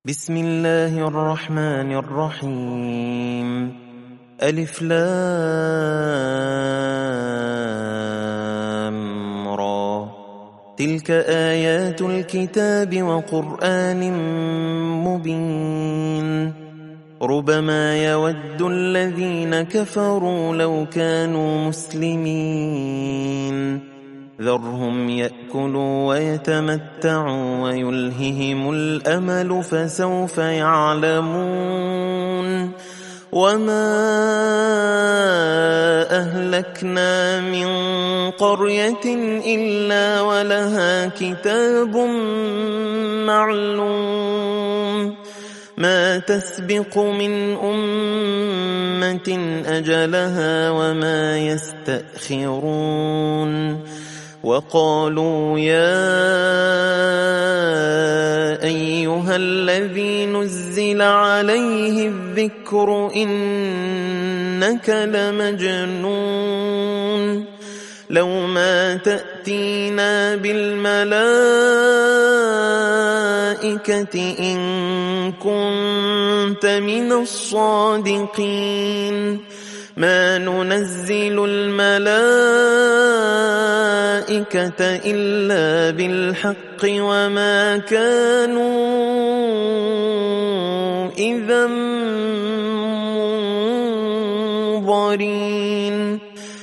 بسم الله الرحمن الرحيم. ألف لام را. تلك آيات الكتاب وقرآن مبين. ربما يود الذين كفروا لو كانوا مسلمين. ذرهم يأكلوا ويتمتعوا ويلههم الأمل فسوف يعلمون. وما أهلكنا من قرية إلا ولها كتاب معلوم. ما تسبق من أمة أجلها وما يستأخرون. وقالوا يا أيها الذي نزل عليه الذكر إنك لمجنون. لو ما تأتينا بالملائكة إن كنت من الصادقين. ما ننزل الملائكة إلا بالحق وما كانوا إذا منظرين.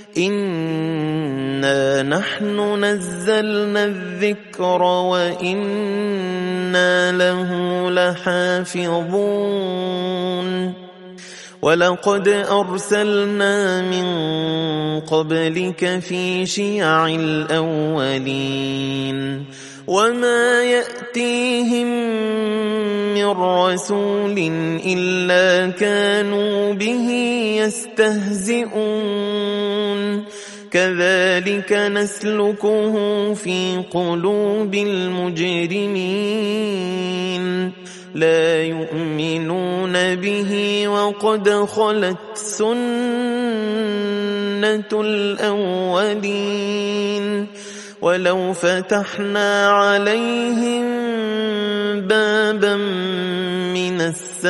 إنا نحن نزلنا الذكر وإنا له لحافظون. ولقد أرسلنا من قبلك في شيع الأولين. وما يأتيهم من رسول إلا كانوا به يستهزئون. كذلك نسلكه في قلوب المجرمين. لا يؤمنون به وقد خلت سنة الأولين. ولو فتحنا عليهم بابا من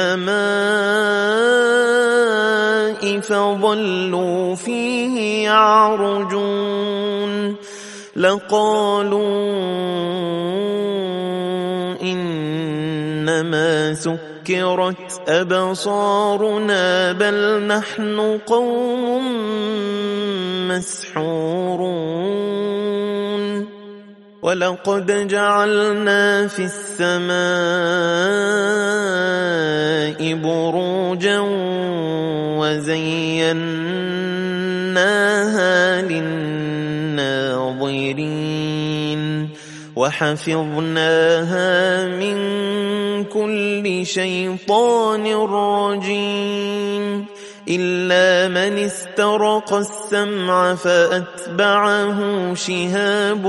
السماء فظلوا فيه يعرجون لقالوا إنما سكرت أبصارنا بل نحن قوم مسحورون. ولقد جعلنا في السماء بروجا وزيناها للناظرين وحفظناها من كل شيطان رجيم. إلا من استرق السمع فأتبعه شهاب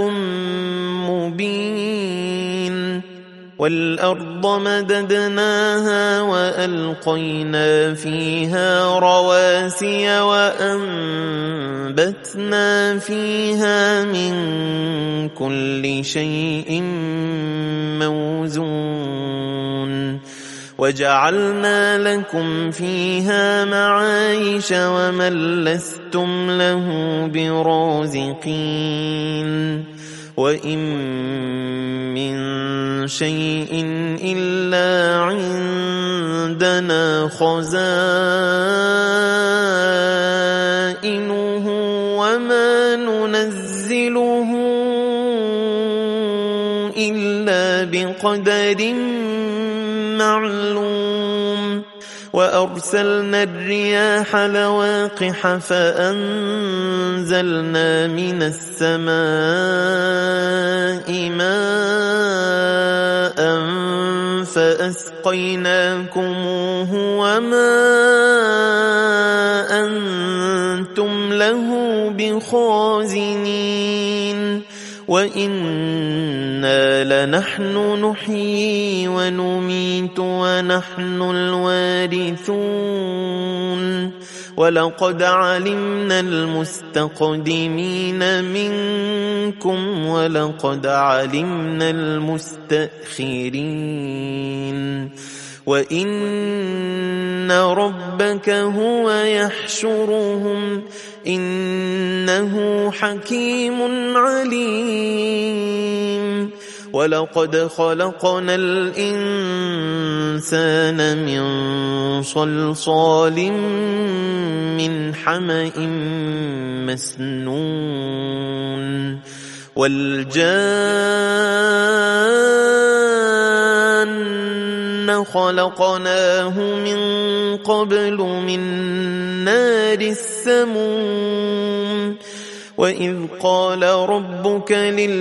مبين. والأرض مددناها وألقينا فيها رواسي وأنبتنا فيها من كل شيء موزون. وجعلنا لكم فيها معايش ومن لستم له برازقين. وإن من شيء إلا عندنا خزائنه وما ننزله إلا بقدر معلوم. وأرسلنا الرياح لواقح فأنزلنا من السماء ماء فأسقيناكموه وما أنتم له بخازنين. وإنا لنحن نحيي ونميت ونحن الوارثون. ولقد علمنا المستقدمين منكم ولقد علمنا المستأخرين وإن ربك هو يحشرهم إنه حكيم عليم ولقد خلقنا الإنسان من صلصال من حمأ مسنون والجان خلقناه من قبل من نار السموم وإذ قال ربك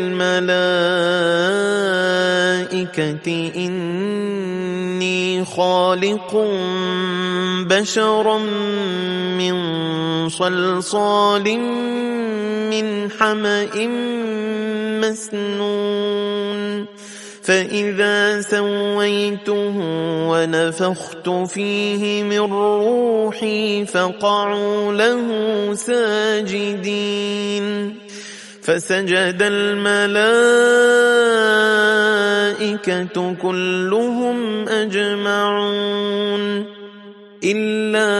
للملائكة إني خالق بشرا من صلصال من حمأ مسنون فإذا سويته ونفخت فيه من روحي فقعوا له ساجدين فسجد الملائكة كلهم أجمعون إلا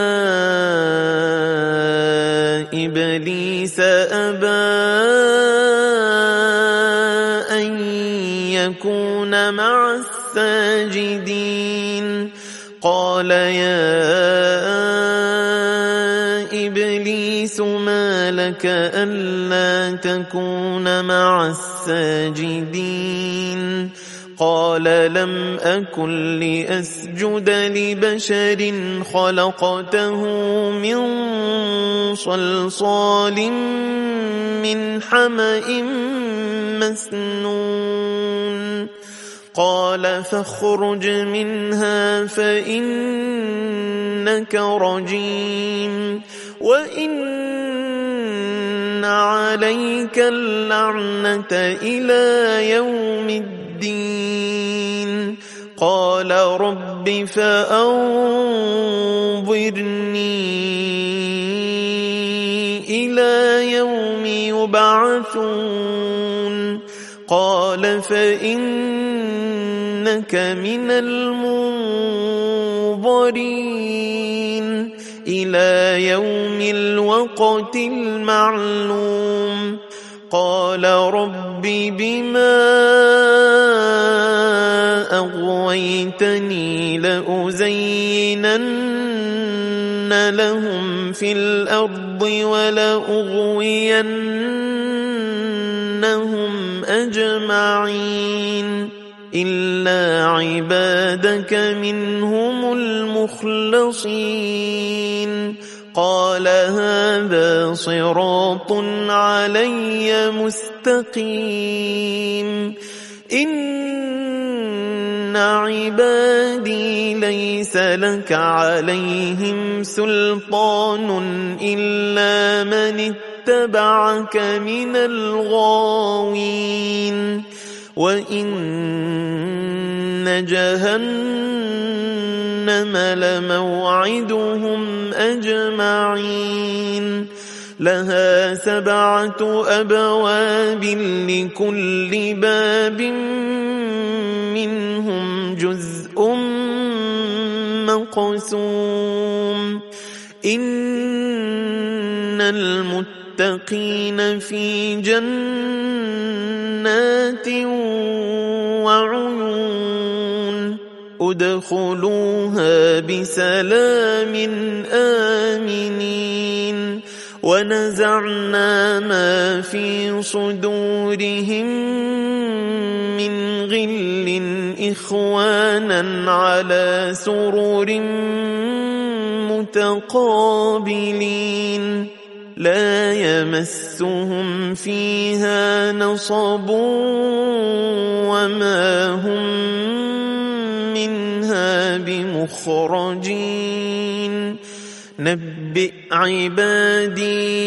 إبليس أبى أن يكون مع الساجدين قال يا إبليس ما لك ألا تكون مع الساجدين قال لم أكن لأسجد لبشر خلقته من صلصال من حمأ مسنون قال فاخرج منها فإنك رجيم وإن عليك اللعنة إلى يوم الدين قال رب فأنظرني إلى يوم يبعثون قال فإنك من المنظرين إلى يوم الوقت المعلوم قال رب بما أغويتني لأزينن لهم في الأرض ولأغوينهم أجمعين إلا عبادك منهم المخلصين قال هذا صراط علي مستقيم إن عبادي ليس لك عليهم سلطان إلا من اتبعك من الغاوين وإن جهنم لموعدهم أجمعين لها 7 أبواب لكل باب منهم جزء مقسوم إن المتقين في جنات وعيون ادخلوها بسلام آمنين ونزعنا ما في صدورهم من غل إخوانا على سرر متقابلين لا يمسهم فيها نصب وما هم منها بمخرجين نبئ عبادي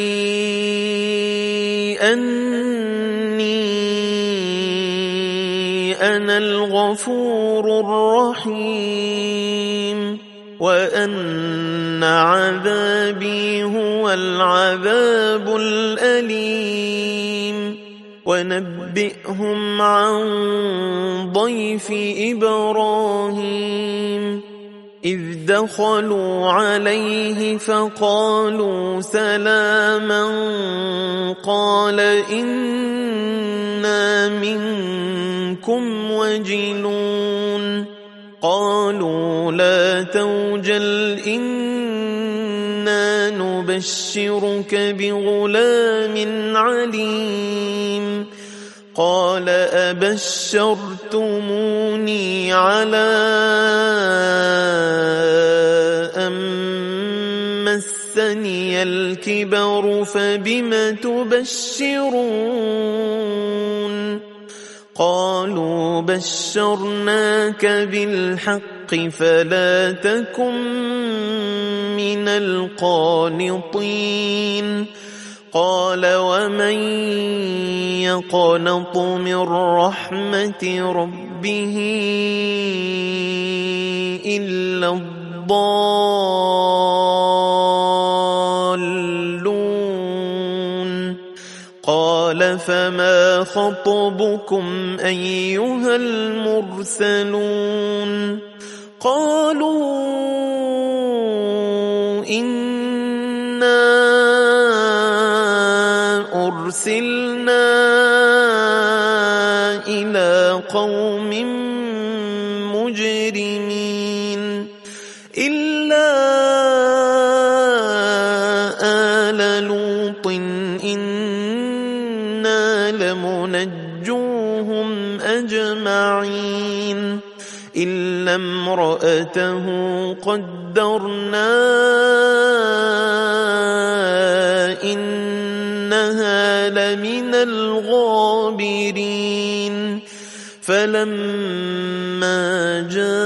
أني أنا الغفور الرحيم وأن عذابي هو العذاب الأليم ونبئهم عن ضيف إبراهيم إذ دخلوا عليه فقالوا سلاما قال إنا منكم وجلون قالوا لا توجل إنا نبشرك بغلام عليم قال أبشرتموني على أن مسني الكبر فبم تبشرون قالوا بشرناك بالحق فلا تكن من القانطين قال ومن يقنط من رحمة ربه إلا الضالون قال فما خطبكم أيها المرسلون قالوا إنا أرسلنا إلى قوم مجرمين إلا آل لوط إنا لمنجوهم أجمعين إلا امرأته قدرنا إنها لمن الغابرين فلما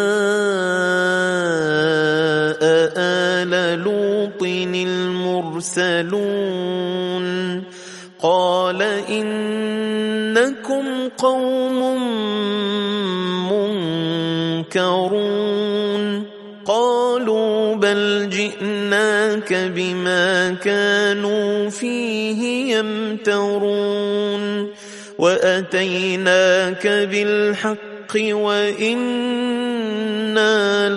جاء آل لوط المرسلون قال إنكم قوم منكرون قالوا بل جئناك بما كانوا فيه يمترون وأتيناك بالحق وإنا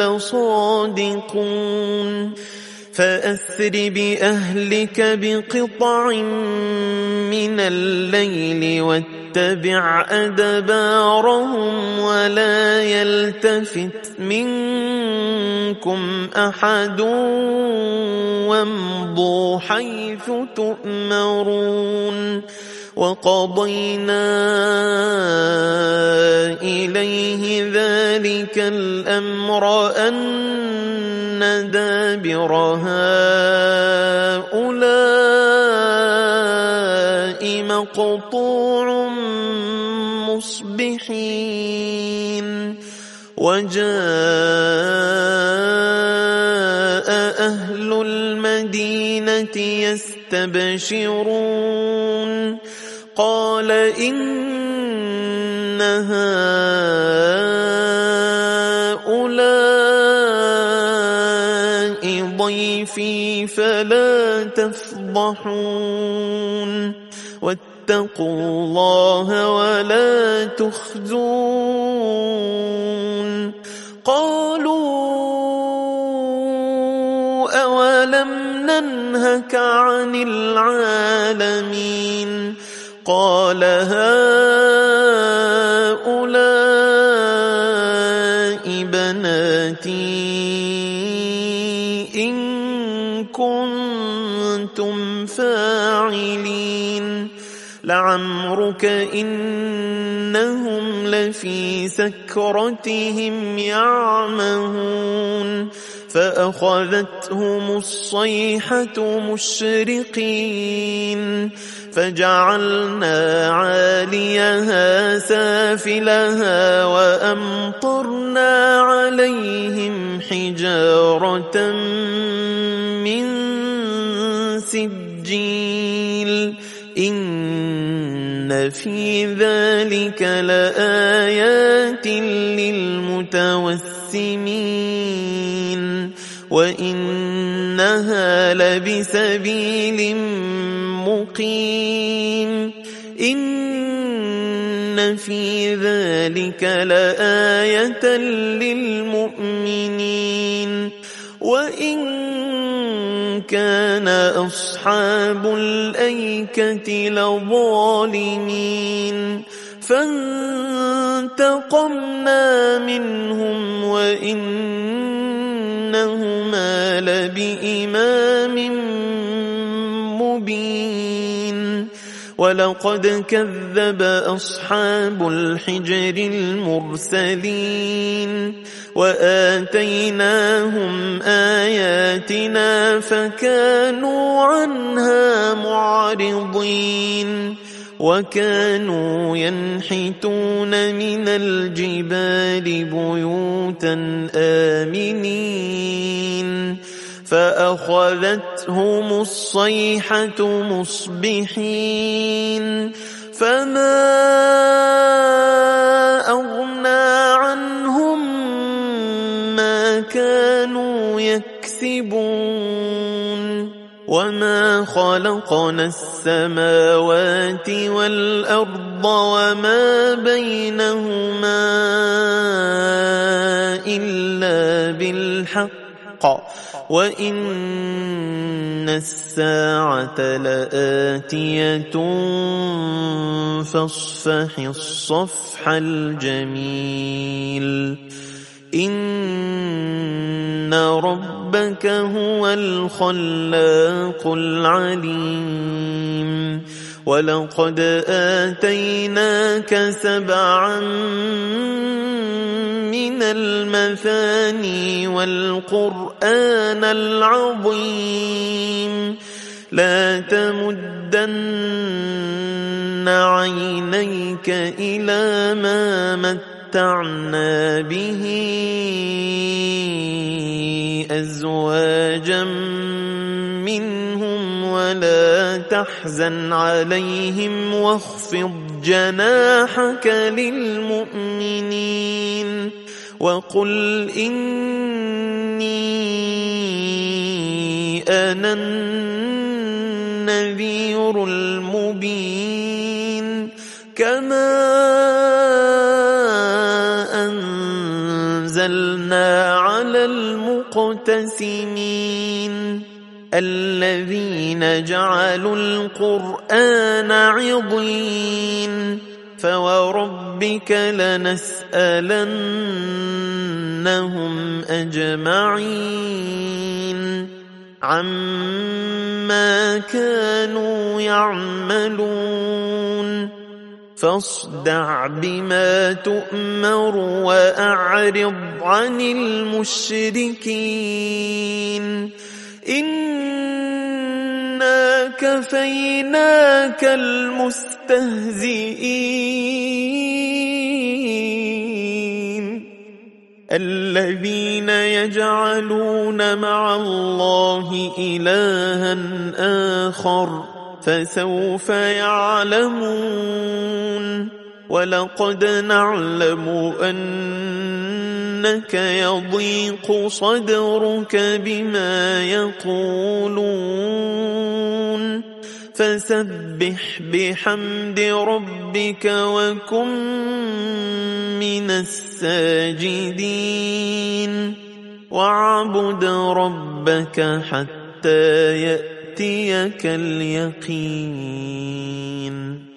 لصادقون فأسر بأهلك بقطع من الليل واتبع أدبارهم ولا يلتفت منكم أحد وامضوا حيث تؤمرون وقضينا إليه ذلك الأمر أن دابر هؤلاء مقطوع مصبحين وجاء أهل المدينة يستبشرون قال إن هؤلاء ضيفي فلا تفضحون واتقوا الله ولا تخزون قالوا أولم ننهك عن العالمين قال هؤلاء بناتي إن كنتم فاعلين لعمرك إنهم لفي سكرتهم يعمهون فأخذتهم الصيحة مشرقين فجعلنا عاليها سافلها وأمطرنا عليهم حجارة من سجيل إن في ذلك لآيات للمتوسمين وإنها لبسبيل مقيم إن في ذلك لآية للمؤمنين وإن كان أصحاب الأيكة لظالمين فانتقمنا منهم وإنهما لبإمام مبين ولقد كذب أصحاب الحجر المرسلين وآتيناهم آياتنا فكانوا عنها معرضين وكانوا ينحتون من الجبال بيوتا آمنين فأخذتهم الصيحة مصبحين فما أغنى عنهم ما كانوا يكسبون وما خلقنا السماوات والأرض وما بينهما إلا بالحق وإن الساعة لآتية فاصفح الصفح الجميل إن ربك هو الخلاق العليم ولقد آتيناك 7 من المثاني والقرآن العظيم لا تمدن عينيك إلى ما متعنا به أزواجا منهم ولا تحزن عليهم واخفض جناحك للمؤمنين وقل إني أنا النذير المبين كما أنزلنا على المقتسمين الذين جعلوا القرآن عضين فوربك لنسألنهم أجمعين عما كانوا يعملون فاصدع بما تؤمر وأعرض عن المشركين إنا كفيناك المستهزئين الذين يجعلون مع الله إلها آخر فسوف يعلمون ولقد نعلم أنك يضيق صدرك بما يقولون فسبح بحمد ربك وكن من الساجدين واعبد ربك حتى يأتيك اليقين